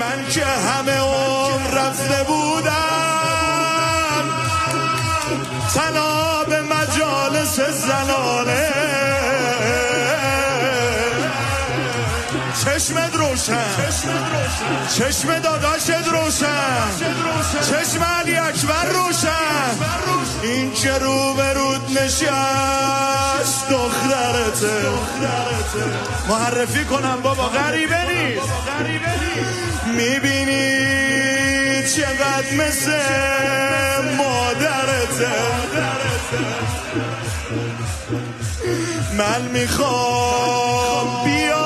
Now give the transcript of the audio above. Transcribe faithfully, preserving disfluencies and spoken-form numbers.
من که همه عمر رفته بودم تنها به مجالس زنانه، چشمت روشن چشم داداشت روشن چشم علی اکبر روشن، این که رو به رود نشست دخترته. معرفی کنم بابا غریبه نیست، میبینی چقدر مثل مادرته. من میخوام بیا